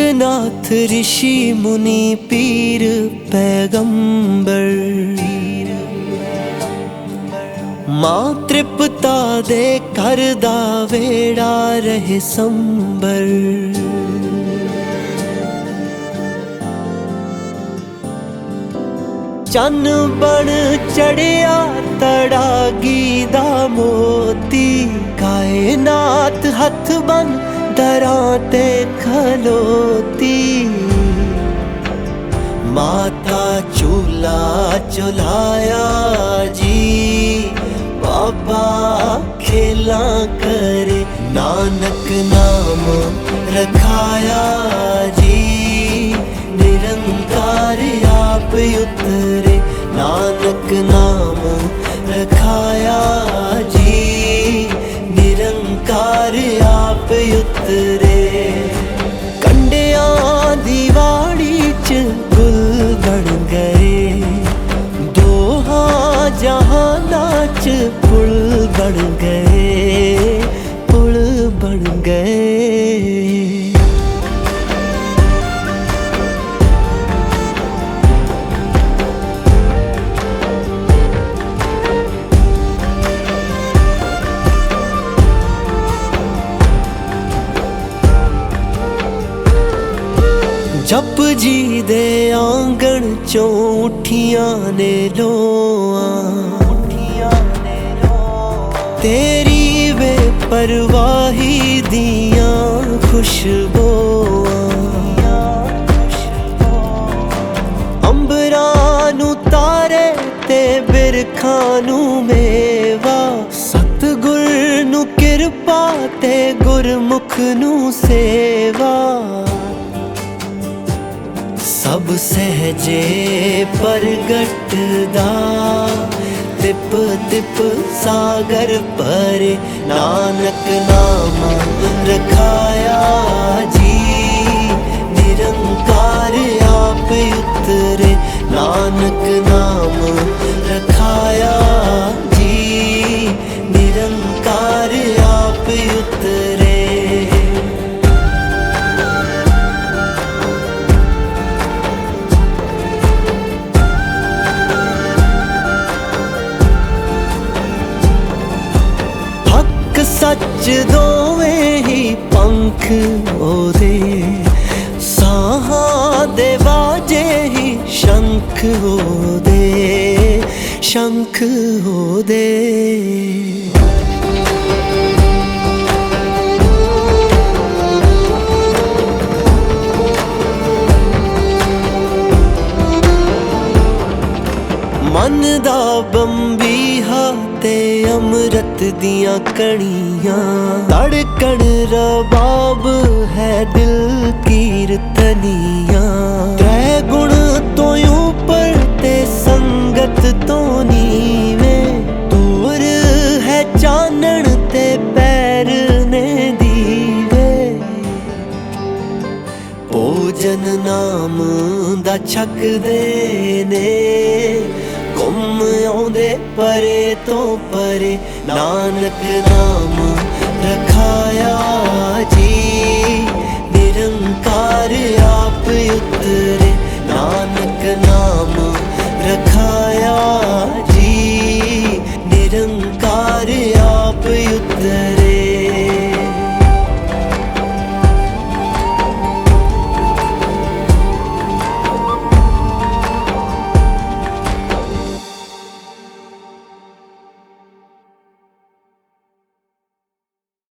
नाथ ऋषि मुनि पीर पैगंबर, मां तृप्ता दे कर दा वेड़ा रहे संबर। चन बन चढ़िया तड़ागी दा मोती, कायनात हथ बन दरां ते खलोती। माता चूल्हा चुलाया जी, बाबा खेला करे, नानक नाम रखाया जी। निरंकार आप उतरे, नानक नाम रखाया जी। निरंकार आप उतरे, कंडिया दी वाड़ी च गुल बन गए, दोहा जहाना च पुल बन गए, पुल बन गए। जप जी दे आंगण चों उठियां ने लोआं, तेरी वे परवाही दियां खुशबोआं। अंबरां नू तारे ते बिरखां नू मेवा, सतगुर नू किरपा ते गुरमुख नू सेवा। सब सहजे प्रगटदा, तिप तिप सागर परे, नानक नाम रखाया जी। निरंकार आप उतरे, नानक नाम रखाया जी। निरंकार आप उतरे। सच दोवें ही पंख ओदे, साहां दे बाजे ही शंख ओदे, शंख ओदे। मन दा बंबीहा ते अमृत दियां कणियां, धड़कन रबाब है दिल कीरतनियां। त्रै गुण तो ऊपर ते संगत तो नीवें, दूर है चानन ते पैर ने दीवे। भोजन नाम दा छकदे ने, गुम आउंदे परे तो परे, नानक नाम रखाया जी। निरंकार